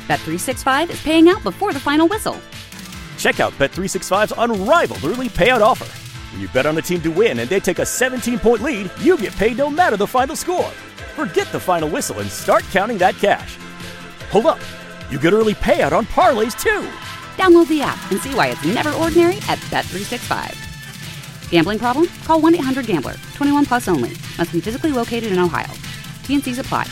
Bet365 is paying out before the final whistle. Check out Bet365's unrivaled early payout offer. When you bet on a team to win and they take a 17-point lead, you get paid no matter the final score. Forget the final whistle and start counting that cash. Hold up. You get early payout on parlays, too. Download the app and see why it's never ordinary at Bet365. Gambling problem? Call 1-800-GAMBLER. 21 plus only. Must be physically located in Ohio. T&Cs apply.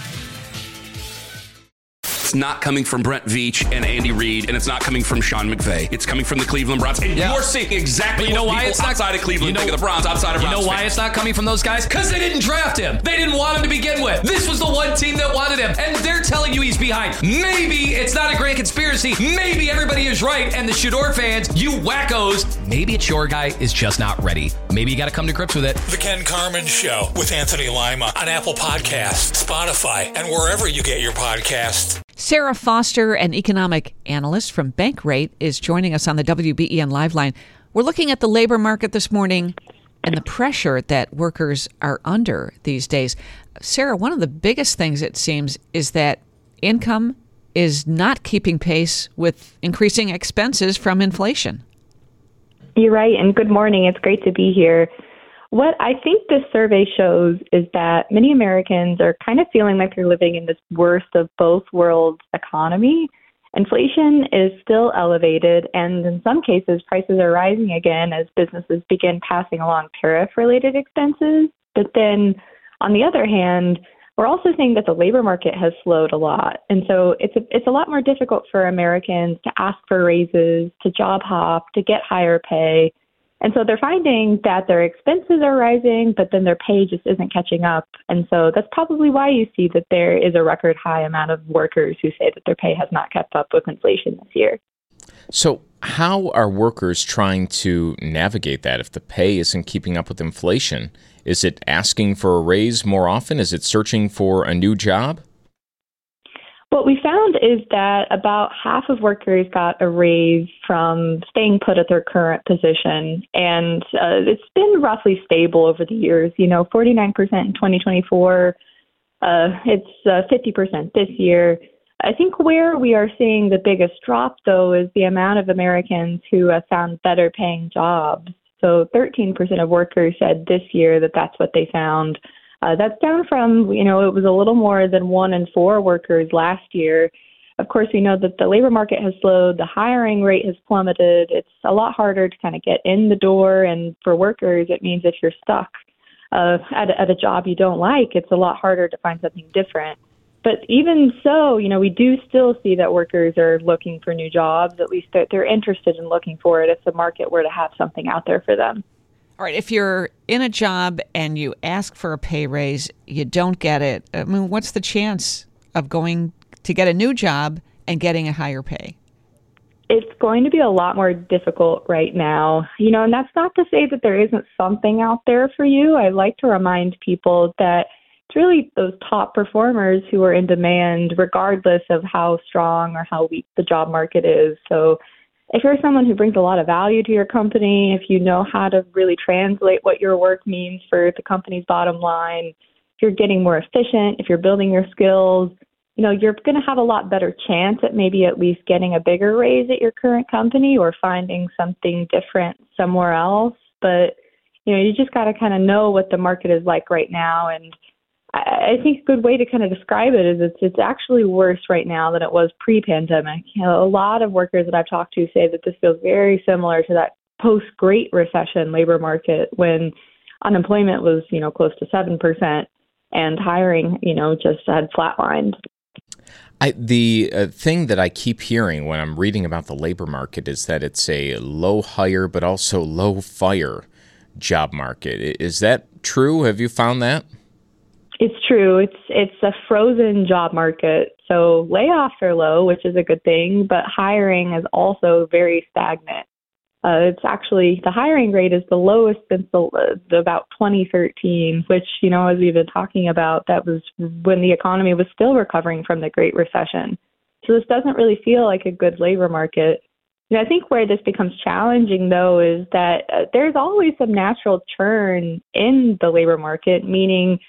It's not coming from Brent Veach and Andy Reid, and it's not coming from Sean McVay. It's coming from the Cleveland Browns. And you're seeing exactly what people outside of Cleveland think of the Browns, outside of Browns. You know why it's not coming from those guys? Because they didn't draft him. They didn't want him to begin with. This was the one team that wanted him, and they're telling you he's behind. Maybe it's not a grand conspiracy. Maybe everybody is right, and the Shador fans, you wackos, maybe it's your guy is just not ready. Maybe you got to come to grips with it. The Ken Carman Show with Anthony Lima on Apple Podcasts, Spotify, and wherever you get your podcasts. Sarah Foster, an economic analyst from Bankrate, is joining us on the WBEN Live Line. We're looking at the labor market this morning and the pressure that workers are under these days. Sarah, one of the biggest things, it seems, is that income is not keeping pace with increasing expenses from inflation. You're right, and good morning. It's great to be here. What I think this survey shows is that many Americans are kind of feeling like they're living in this worst of both worlds economy. Inflation is still elevated, and in some cases, prices are rising again as businesses begin passing along tariff-related expenses. But then, on the other hand, we're also seeing that the labor market has slowed a lot. And so it's a lot more difficult for Americans to ask for raises, to job hop, to get higher pay. And so they're finding that their expenses are rising, but then their pay just isn't catching up. And so that's probably why you see that there is a record high amount of workers who say that their pay has not kept up with inflation this year. So how are workers trying to navigate that if the pay isn't keeping up with inflation? Is it asking for a raise more often? Is it searching for a new job? What we found is that about half of workers got a raise from staying put at their current position. And it's been roughly stable over the years, 49% in 2024. It's 50% this year. I think where we are seeing the biggest drop, though, is the amount of Americans who have found better paying jobs. So 13% of workers said this year that that's what they found. That's down from, it was a little more than 1 in 4 workers last year. Of course, we know that the labor market has slowed. The hiring rate has plummeted. It's a lot harder to kind of get in the door. And for workers, it means if you're stuck at a job you don't like, it's a lot harder to find something different. But even so, we do still see that workers are looking for new jobs. At least they're interested in looking for it if the market were to have something out there for them. All right, if you're in a job and you ask for a pay raise, you don't get it. I mean, what's the chance of going to get a new job and getting a higher pay? It's going to be a lot more difficult right now. And that's not to say that there isn't something out there for you. I like to remind people that it's really those top performers who are in demand, regardless of how strong or how weak the job market is. So if you're someone who brings a lot of value to your company, if you know how to really translate what your work means for the company's bottom line, if you're getting more efficient, if you're building your skills, you're going to have a lot better chance at maybe at least getting a bigger raise at your current company or finding something different somewhere else. But, you just got to kind of know what the market is like right now. And I think a good way to kind of describe it is it's actually worse right now than it was pre-pandemic. A lot of workers that I've talked to say that this feels very similar to that post-Great Recession labor market when unemployment was, close to 7% and hiring, just had flatlined. The thing that I keep hearing when I'm reading about the labor market is that it's a low hire but also low fire job market. Is that true? Have you found that? It's true. It's a frozen job market. So layoffs are low, which is a good thing, but hiring is also very stagnant. It's actually, the hiring rate is the lowest since about 2013, which, as we've been talking about, that was when the economy was still recovering from the Great Recession. So this doesn't really feel like a good labor market. I think where this becomes challenging, though, is that there's always some natural churn in the labor market, meaning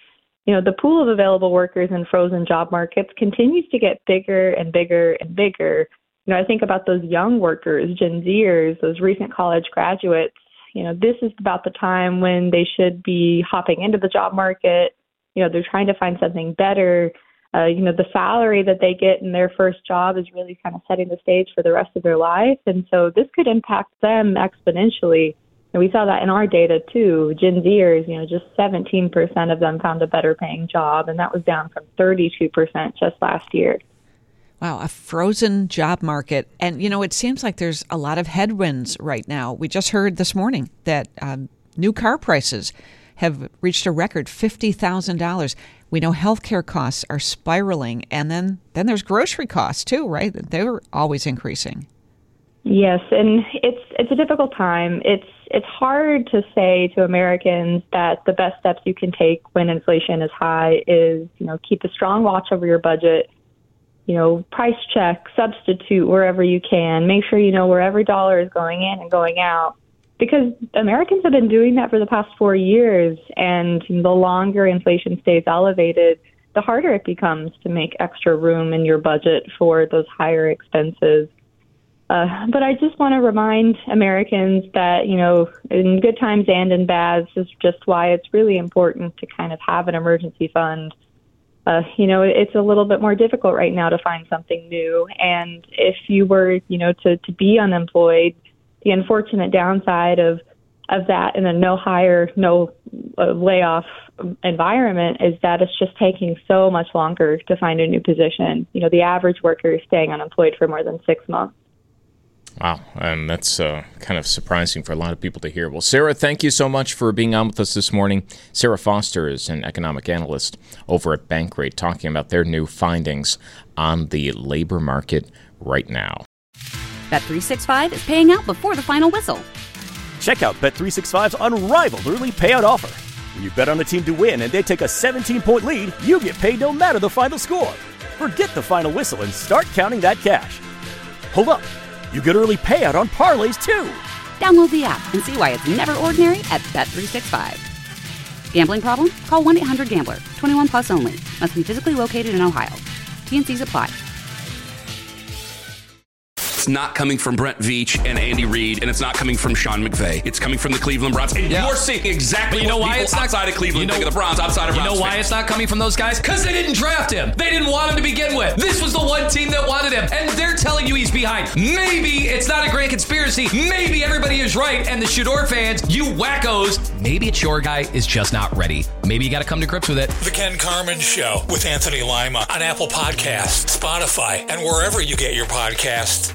the pool of available workers in frozen job markets continues to get bigger and bigger and bigger. I think about those young workers, Gen Zers, those recent college graduates. This is about the time when they should be hopping into the job market. They're trying to find something better. The salary that they get in their first job is really kind of setting the stage for the rest of their life. And so this could impact them exponentially. And we saw that in our data too. Gen Zers, just 17% of them found a better paying job, and that was down from 32% just last year. Wow, a frozen job market. And, it seems like there's a lot of headwinds right now. We just heard this morning that new car prices have reached a record $50,000. We know healthcare costs are spiraling. And then there's grocery costs, too, right? They were always increasing. Yes, and it's a difficult time. It's hard to say to Americans that the best steps you can take when inflation is high is, keep a strong watch over your budget. Price check, substitute wherever you can. Make sure you know where every dollar is going in and going out. Because Americans have been doing that for the past 4 years, and the longer inflation stays elevated, the harder it becomes to make extra room in your budget for those higher expenses. But I just want to remind Americans that, in good times and in bad, this is just why it's really important to kind of have an emergency fund. It's a little bit more difficult right now to find something new. And if you were, to be unemployed, the unfortunate downside of that in a no layoff environment is that it's just taking so much longer to find a new position. The average worker is staying unemployed for more than 6 months. Wow, and that's kind of surprising for a lot of people to hear. Well, Sarah, thank you so much for being on with us this morning. Sarah Foster is an economic analyst over at Bankrate, talking about their new findings on the labor market right now. Bet365 is paying out before the final whistle. Check out Bet365's unrivaled early payout offer. When you bet on a team to win and they take a 17-point lead, you get paid no matter the final score. Forget the final whistle and start counting that cash. Hold up. You get early payout on parlays, too. Download the app and see why it's never ordinary at Bet365. Gambling problem? Call 1-800-GAMBLER. 21 plus only. Must be physically located in Ohio. T&Cs apply. It's not coming from Brent Veach and Andy Reid, and it's not coming from Sean McVay. It's coming from the Cleveland Browns. And you're seeing exactly what people outside of Cleveland think of the Browns, outside of Browns. You know why fans. it's not coming from those guys? Because they didn't draft him. They didn't want him to begin with. This was the one team that wanted him, and they're telling you he's behind. Maybe it's not a grand conspiracy. Maybe everybody is right, and the Shador fans, you wackos, maybe it's your guy is just not ready. Maybe you got to come to grips with it. The Ken Carman Show with Anthony Lima on Apple Podcasts, Spotify, and wherever you get your podcasts.